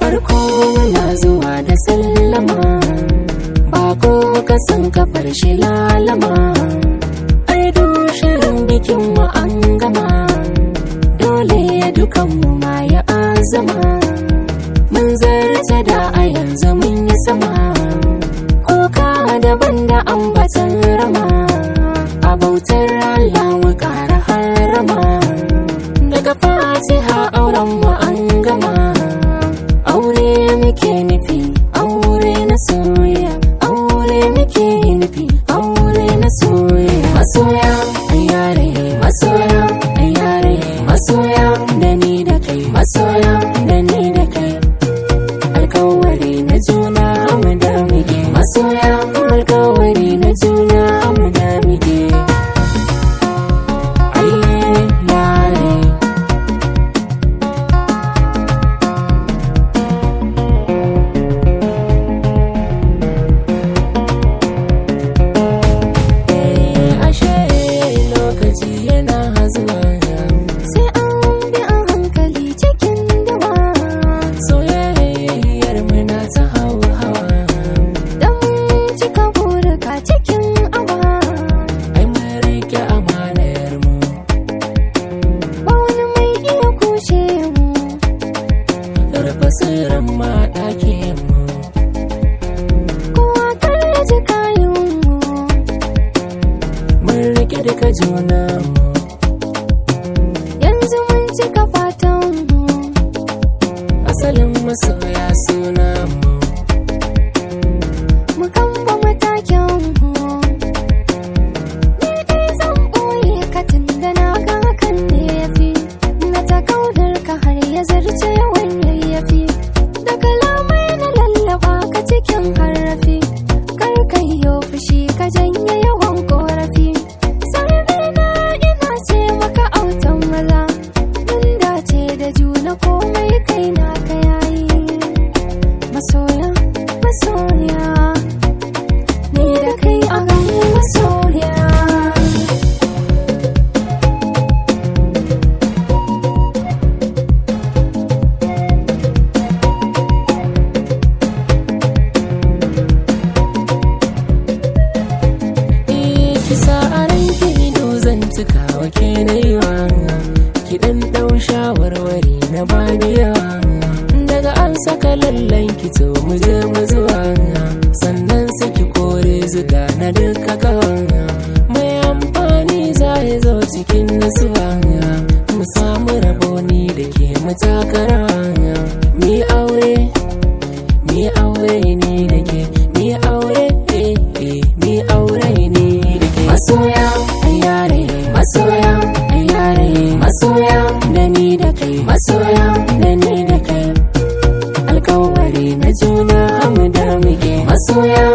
farko muna zuwa da sallama, bako ka san kafar shi lalama. Ai shirin bikin mu an gama, dole dukan mu ma ya azama. Mun zarta da a yanzu mun yi sama, kuka daban da ambatan rama. A bautar Allah mu ƙara harama, daga fatiha auren mu an gama. Aure muke nufi, aure na soyayya, aure muke nufi, aure na soyayya. Masoya ayyare, masoya ayyare, masoya da ni da kai, masoya da ni da kai. Alkawari na juna mu da muke, masoya alkawari na juna mu da muke. Basiran ma ɗakin mu, kowa kar ya ji kayan mu, mun rike duka juna mu. Yanzu mun cika fatan mu, asalin masoya suna mu. Mu kamba matakin mu, ni dai zan ɓoye ka tunda na ga hakan ne yafi. Na ta kaunar ka har ya zarce wani yafi, da kalamai na lallaba ka cikin harafi. Kar ka yi fushi ka janye yawan korafi, sarbe na ina ce maka autan maza. Mun dace da juna komai kai na ka yayi. Masoya, masoya, ni da kai a gan masoya. Kisa a ranki ido zan cika wa ke na yiwa, ki ɗan ɗau shawarwari na baniya. Daga an saka lallan ki to mu je mu zuwa, sannan saki kore zuga na duka kawan. Mai amfani za ya zo cikin nasuwa, mu samu raboni da ke matakara. Mi aure, mi aure ni da ke, mi aure, mi aure ni. Masoya ayyare, masoya ayyare, masoya da ni da kai, masoya da ni da kai. Alkawari na juna mu da muke, masoya